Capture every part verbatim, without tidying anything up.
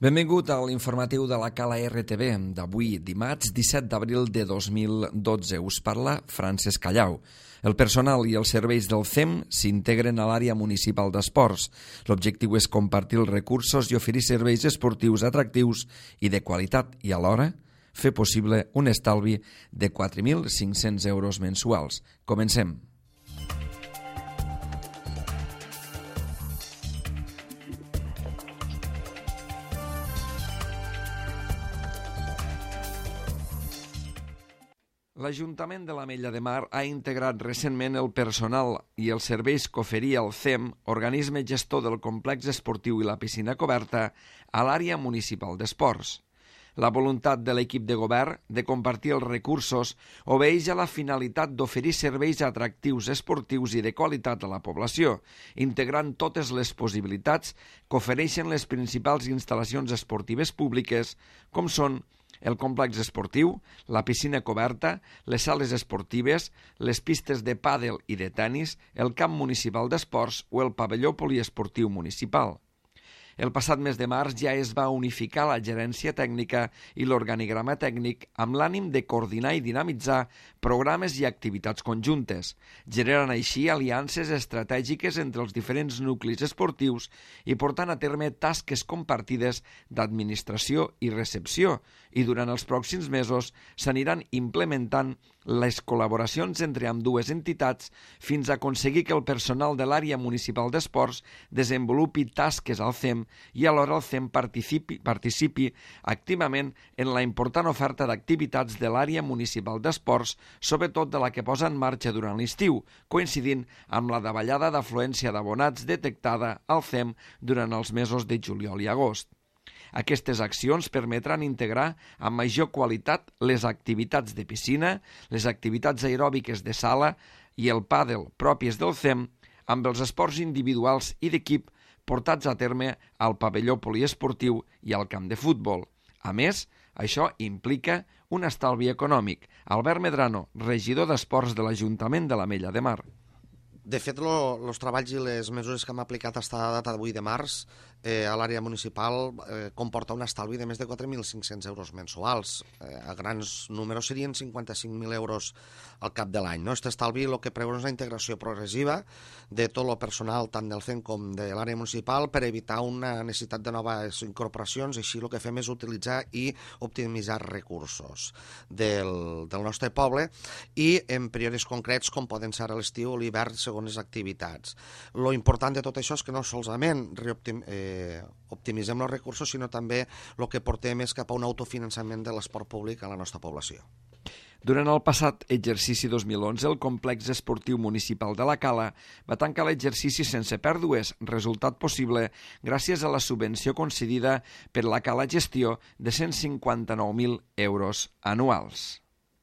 Benvingut a l'informatiu de la Cala R T V d'avui, dimarts disset d'abril de dos mil dotze. Us parla Francesc Callau. El personal i els serveis del C E M s'integren a l'àrea municipal d'esports. L'objectiu és compartir els recursos i oferir serveis esportius atractius i de qualitat i alhora fer possible un estalvi de quatre mil cinc-cents euros mensuals. Comencem. L'Ajuntament de l'Ametlla de Mar ha integrat recentment el personal i els serveis que oferia el C E M, organisme gestor del complex esportiu i la piscina coberta, a l'àrea municipal d'esports. La voluntat de l'equip de govern de compartir els recursos obeeix a la finalitat d'oferir serveis atractius esportius i de qualitat a la població, integrant totes les possibilitats que ofereixen les principals instal·lacions esportives públiques, com són el complex esportiu, la piscina coberta, les sales esportives, les pistes de pàdel i de tenis, el camp municipal d'esports o el pavelló poliesportiu municipal. El passat mes de març ja es va unificar la gerència tècnica i l'organigrama tècnic amb l'ànim de coordinar i dinamitzar programes i activitats conjuntes, generant així aliances estratègiques entre els diferents nuclis esportius i portant a terme tasques compartides d'administració i recepció, i durant els pròxims mesos s'aniran implementant les col·laboracions entre ambdues entitats fins a aconseguir que el personal de l'àrea municipal d'esports desenvolupi tasques al C E M i alhora el C E M participi, participi activament en la important oferta d'activitats de l'àrea municipal d'esports, sobretot de la que posa en marxa durant l'estiu, coincidint amb la davallada d'afluència d'abonats detectada al C E M durant els mesos de juliol i agost. Aquestes accions permetran integrar amb major qualitat les activitats de piscina, les activitats aeròbiques de sala i el pàdel pròpies del C E M amb els esports individuals i d'equip portats a terme al pavelló poliesportiu i al camp de futbol. A més, això implica un estalvi econòmic. Albert Medrano, regidor d'Esports de l'Ajuntament de l'Ametlla de Mar. De fet, els treballs i les mesures que hem aplicat fins a la data d'avui de març eh, a l'àrea municipal eh, comporta un estalvi de més de quatre mil cinc-cents euros mensuals. Eh, a grans números serien cinquanta-cinc mil euros al cap de l'any. No? Aquest estalvi el que preveu és una integració progressiva de tot el personal, tant del C E M com de l'àrea municipal, per evitar una necessitat de noves incorporacions. Així el que fem és utilitzar i optimitzar recursos del, del nostre poble i en períodes concrets com poden ser a l'estiu o l'hivern, segons les activitats. Lo important de tot això és que no solament reoptim, eh, optimitzem els recursos, sinó també el que portem és cap a un autofinançament de l'esport públic a la nostra població. Durant el passat exercici dos mil onze, el complex esportiu municipal de la Cala va tancar l'exercici sense pèrdues, resultat possible gràcies a la subvenció concedida per la Cala Gestió de cent cinquanta-nou mil euros anuals.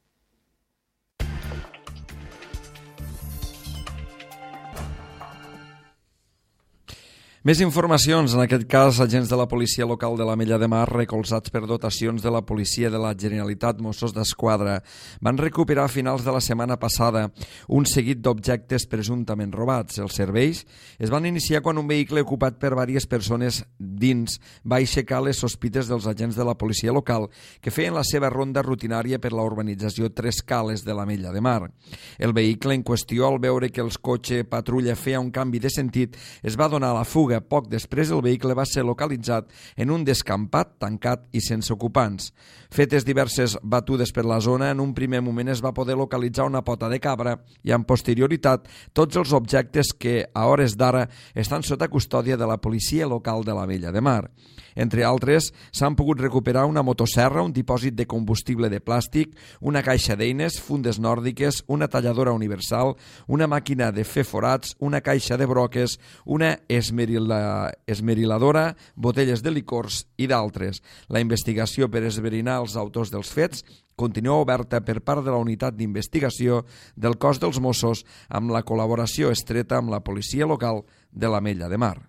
Més informacions, en aquest cas, agents de la policia local de l'Ametlla de Mar, recolzats per dotacions de la policia de la Generalitat Mossos d'Esquadra, van recuperar a finals de la setmana passada un seguit d'objectes presumptament robats. Els serveis es van iniciar quan un vehicle ocupat per diverses persones dins va aixecar les sospites dels agents de la policia local que feien la seva ronda rutinària per la urbanització Tres Cales de l'Ametlla de Mar. El vehicle en qüestió, al veure que el cotxe patrulla feia un canvi de sentit, es va donar a la fuga. Poc després el vehicle va ser localitzat en un descampat, tancat i sense ocupants. Fetes diverses batudes per la zona, en un primer moment es va poder localitzar una pota de cabra i amb posterioritat tots els objectes que a hores d'ara estan sota custòdia de la policia local de l'Ametlla de Mar. Entre altres, s'han pogut recuperar una motosserra, un dipòsit de combustible de plàstic, una caixa d'eines, fundes nòrdiques, una talladora universal, una màquina de fer forats, una caixa de broques, una esmerila, esmeriladora, botelles de licors i d'altres. La investigació per esbrinar els autors dels fets continua oberta per part de la unitat d'investigació del cos dels Mossos amb la col·laboració estreta amb la policia local de l'Ametlla de Mar.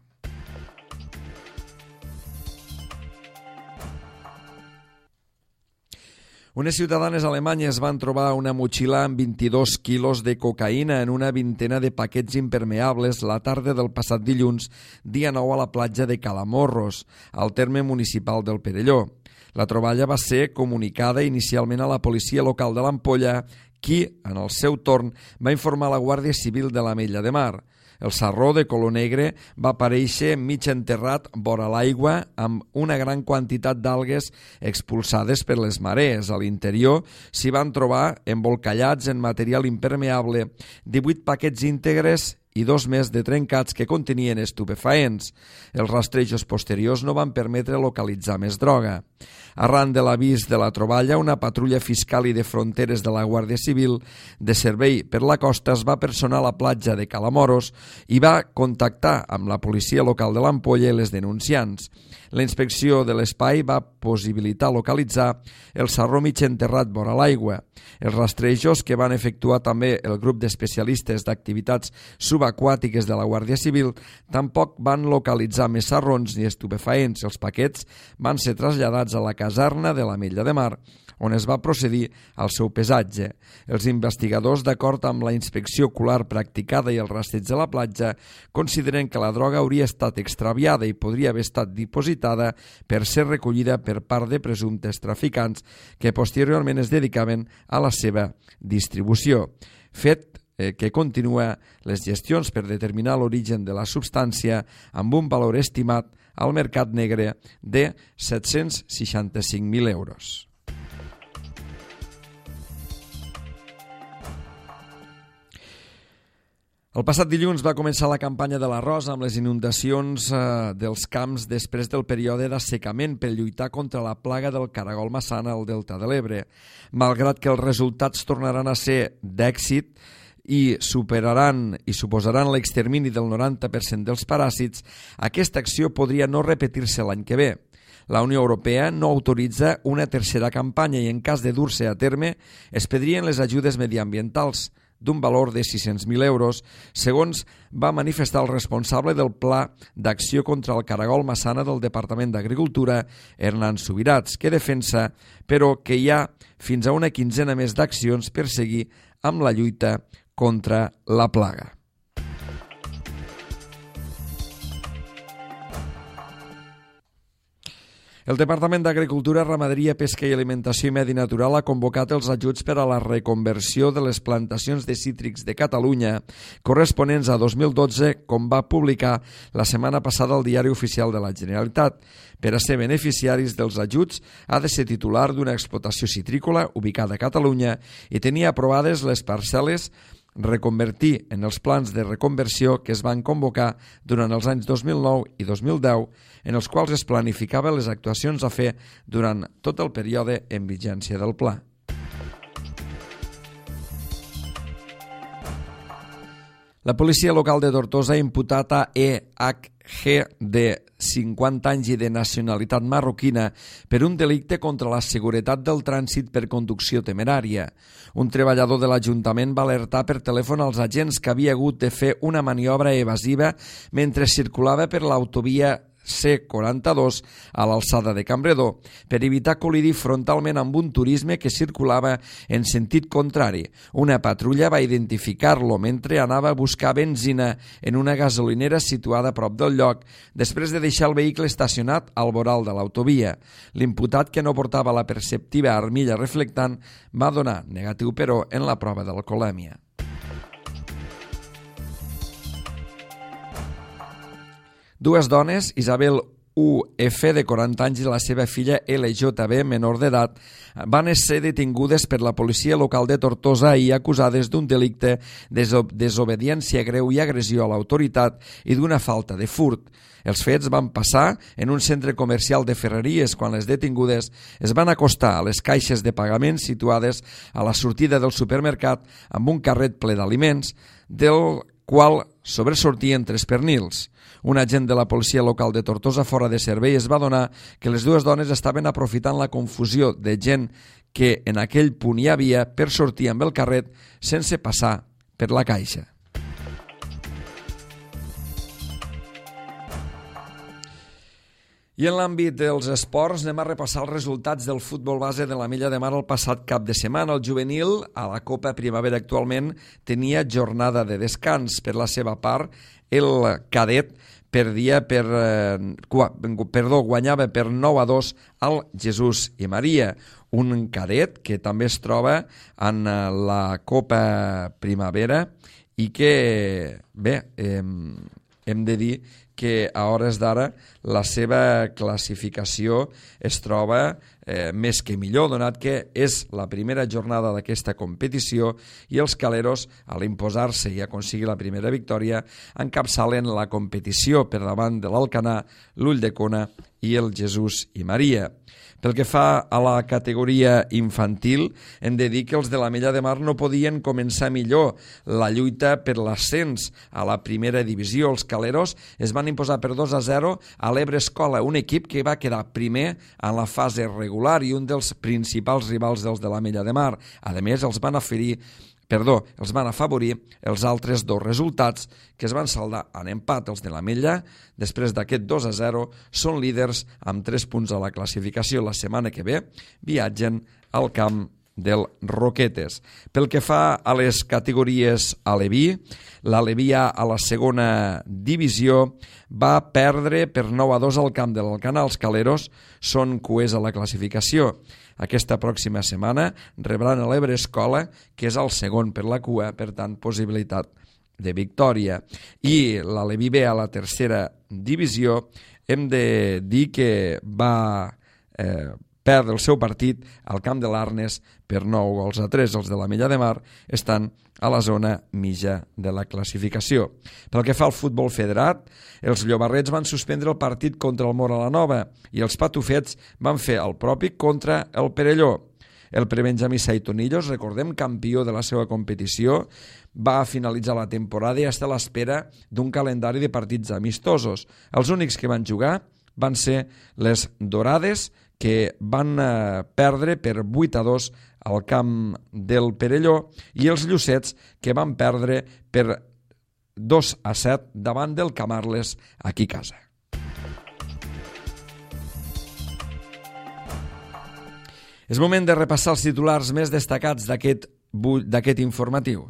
Unes ciutadanes alemanyes van trobar una motxilla amb vint-i-dos quilos de cocaïna en una vintena de paquets impermeables la tarda del passat dilluns, dia nou a la platja de Calamorros, al terme municipal del Perelló. La troballa va ser comunicada inicialment a la policia local de l'Ampolla, qui, en el seu torn, va informar a la Guàrdia Civil de l'Ametlla de Mar. El sarró de color negre va aparèixer mig enterrat vora l'aigua amb una gran quantitat d'algues expulsades per les marees. A l'interior s'hi van trobar, embolcallats en material impermeable, divuit paquets íntegres i dos més de trencats que contenien estupefaents. Els rastrejos posteriors no van permetre localitzar més droga. Arran de l'avís de la troballa, una patrulla fiscal i de fronteres de la Guàrdia Civil de servei per la costa es va personar a la platja de Calamoros i va contactar amb la policia local de l'Ampolla i les denunciants. La inspecció de l'espai va possibilitar localitzar el sarró mig enterrat vora l'aigua. Els rastrejos que van efectuar també el grup d'especialistes d'activitats subaquàtiques de la Guàrdia Civil tampoc van localitzar més sarrons ni estupefaents. Els paquets van ser traslladats a la caserna de l'Ametlla de Mar, on es va procedir al seu pesatge. Els investigadors, d'acord amb la inspecció ocular practicada i el rastreig de la platja, consideren que la droga hauria estat extraviada i podria haver estat dipositada per ser recollida per part de presumptes traficants que posteriorment es dedicaven a la seva distribució. Fet eh, que continua les gestions per determinar l'origen de la substància amb un valor estimat al mercat negre de set-cents seixanta-cinc mil euros. El passat dilluns va començar la campanya de l'arròs amb les inundacions eh, dels camps després del període d'assecament per lluitar contra la plaga del caragol massana al Delta de l'Ebre. Malgrat que els resultats tornaran a ser d'èxit i superaran i suposaran l'extermini del noranta per cent dels paràsits, aquesta acció podria no repetir-se l'any que ve. La Unió Europea no autoritza una tercera campanya i en cas de dur-se a terme es pedrien les ajudes mediambientals d'un valor de sis-cents mil euros, segons va manifestar el responsable del Pla d'Acció contra el Caragol Massana del Departament d'Agricultura, Hernán Subirats, que defensa, però, que hi ha fins a una quinzena més d'accions per seguir amb la lluita contra la plaga. El Departament d'Agricultura, Ramaderia, Pesca i Alimentació i Medi Natural ha convocat els ajuts per a la reconversió de les plantacions de cítrics de Catalunya corresponents a dos mil dotze, com va publicar la setmana passada el Diari Oficial de la Generalitat. Per a ser beneficiaris dels ajuts ha de ser titular d'una explotació citrícola ubicada a Catalunya i tenir aprovades les parcel·les reconvertir en els plans de reconversió que es van convocar durant els anys dos mil nou i dos mil deu, en els quals es planificaven les actuacions a fer durant tot el període en vigència del pla. La policia local de Tortosa ha imputat a E H G, de cinquanta anys i de nacionalitat marroquina, per un delicte contra la seguretat del trànsit per conducció temerària. Un treballador de l'Ajuntament va alertar per telèfon als agents que havia hagut de fer una maniobra evasiva mentre circulava per l'autovia C quaranta-dos a l'alçada de Campredó per evitar col·lidir frontalment amb un turisme que circulava en sentit contrari. Una patrulla va identificar-lo mentre anava a buscar benzina en una gasolinera situada a prop del lloc després de deixar el vehicle estacionat al voral de l'autovia. L'imputat, que no portava la perceptiva armilla reflectant, va donar negatiu, però, en la prova d'alcoholèmia. Dues dones, Isabel U F, de quaranta anys, i la seva filla L J B, menor d'edat, van ser detingudes per la policia local de Tortosa i acusades d'un delicte de desobediència greu i agressió a l'autoritat i d'una falta de furt. Els fets van passar en un centre comercial de Ferreries quan les detingudes es van acostar a les caixes de pagament situades a la sortida del supermercat amb un carret ple d'aliments, del qual sobresortien tres pernils. Un agent de la policia local de Tortosa fora de servei es va adonar que les dues dones estaven aprofitant la confusió de gent que en aquell punt hi havia per sortir amb el carret sense passar per la caixa. I en l'àmbit dels esports anem a repassar els resultats del futbol base de l'Ametlla de Mar el passat cap de setmana. El juvenil, a la Copa Primavera actualment, tenia jornada de descans. Per la seva part, el cadet perdia per, eh, perdó, guanyava per nou a dos al Jesús i Maria, un cadet que també es troba en la Copa Primavera i que, bé, eh, hem de dir que a hores d'ara la seva classificació es troba eh, més que millor, donat que és la primera jornada d'aquesta competició i els caleros, a l'imposar-se i aconseguir la primera victòria, encapçalen la competició per davant de l'Alcanar, l'Ulldecona i el Jesús i Maria. Pel que fa a la categoria infantil, hem de dir que els de l'Ametlla de Mar no podien començar millor la lluita per l'ascens a la primera divisió. Els caleros es van imposar per dos a zero a l'Ebre Escola, un equip que va quedar primer en la fase regular i un dels principals rivals dels de l'Ametlla de Mar. A més, els van aferir Perdó, els van afavorir els altres dos resultats que es van saldar en empat. Els de l'Ametlla, després d'aquest dos a zero, són líders amb tres punts a la classificació. La setmana que ve viatgen al camp del Roquetes. Pel que fa a les categories Aleví, l'Aleví A a la segona divisió va perdre per nou a dos al camp de l'Alcanar. Els caleros són cuers a la classificació. Aquesta pròxima setmana rebran a l'Ebre Escola, que és el segon per la cua, per tant, possibilitat de victòria. I l'Aleví B a la tercera divisió hem de dir que va eh, perdre el seu partit al camp de l'Arnes per nou gols a tres. Els de l'Ametlla de Mar estan a la zona mitja de la classificació. Pel que fa al futbol federat, els llobarrets van suspendre el partit contra el Móra la Nova i els patufets van fer el propi contra el Perelló. El prebenjamí Saitonillos, recordem, campió de la seva competició, va finalitzar la temporada i està a l'espera d'un calendari de partits amistosos. Els únics que van jugar van ser les Dorades, que van eh, perdre per vuit a dos al camp del Perelló, i els Llucets, que van perdre per dos a set davant del Camarles aquí a casa. És moment de repassar els titulars més destacats d'aquest d'aquest informatiu.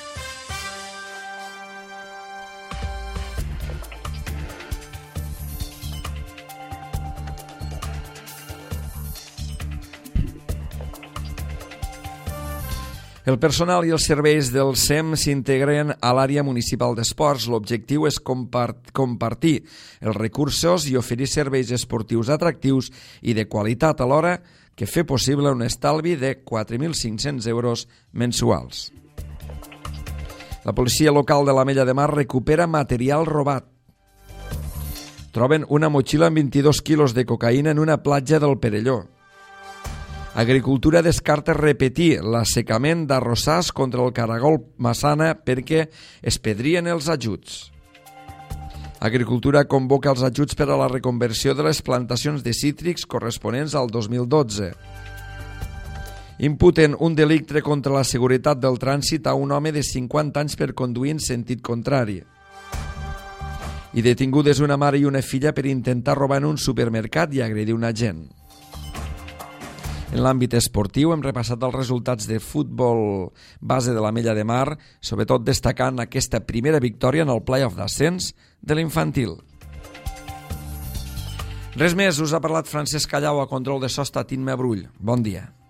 El personal i els serveis del S E M s'integren a l'àrea municipal d'esports. L'objectiu és compart- compartir els recursos i oferir serveis esportius atractius i de qualitat, alhora que fer possible un estalvi de quatre mil cinc-cents euros mensuals. La policia local de l'Ametlla de Mar recupera material robat. Troben una motxilla amb vint-i-dos quilos de cocaïna en una platja del Perelló. Agricultura descarta repetir l'assecament d'arrossars contra el caragol Massana perquè es perdrien els ajuts. Agricultura convoca els ajuts per a la reconversió de les plantacions de cítrics corresponents al dos mil dotze. Imputen un delicte contra la seguretat del trànsit a un home de cinquanta anys per conduir en sentit contrari. I detingudes una mare i una filla per intentar robar en un supermercat i agredir un agent. En l'àmbit esportiu hem repassat els resultats de futbol base de l'Ametlla de Mar, sobretot destacant aquesta primera victòria en el play-off d'ascens de l'infantil. Res més, us ha parlat Francesc Callau, a control de so està Tinme Brull. Bon dia.